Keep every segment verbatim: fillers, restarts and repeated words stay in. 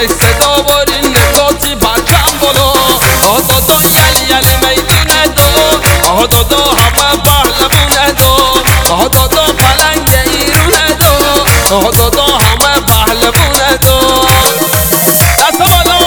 ای صدا برین نگاتی برکم بالا آه دادا یل یل میدونه دو آه دادا همه پهلوونه دو آه دادا پلنگ ایرونه دو آه دادا همه پهلوونه دو دست بالا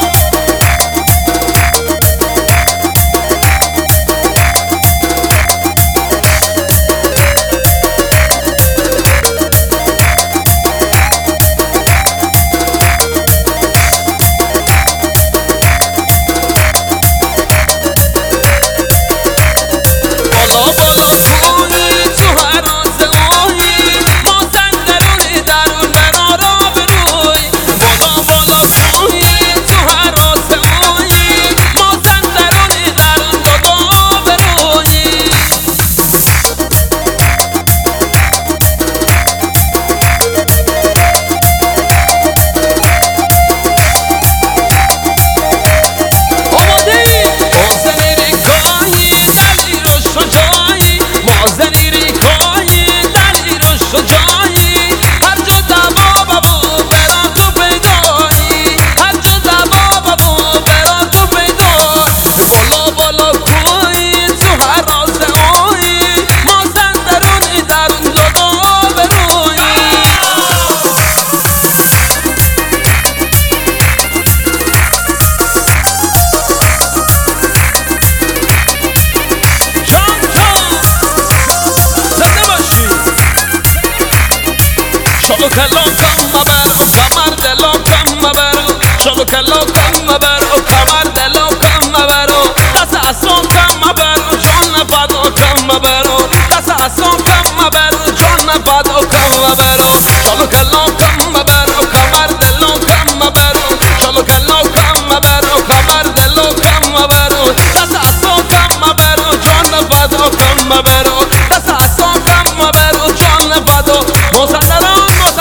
شلو کلو کم مبر و کمر دلو کم مبر شلو کلو کم مبر و کمر دلو کم مبر دست اسون کم مبر جان نفدو کم مبر دست اسون کم مبر جان نفدو کم مبر شلو کلو کم مبر و کمر دلو کم مبر شلو کلو کم مبر و کمر دلو کم مبر دست اسون کم مبر جان نفدو کم مبر دست اسون کم مبر جان نفدو مصدران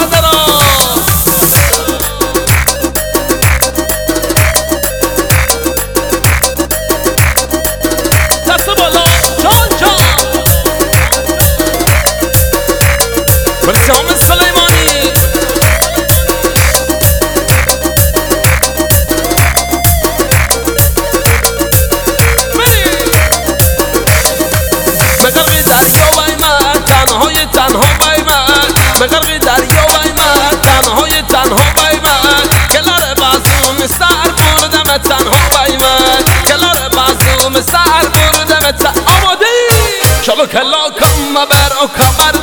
سام سلیمانی بغرقی دریا بای من تنهای تنها بای من بغرقی دریا بای من تنهای تنها بای من کلار بازوم سر بردم تنها بای من کلار بازوم سر بردم تنها آماده شلو کلا کم مبر و کمر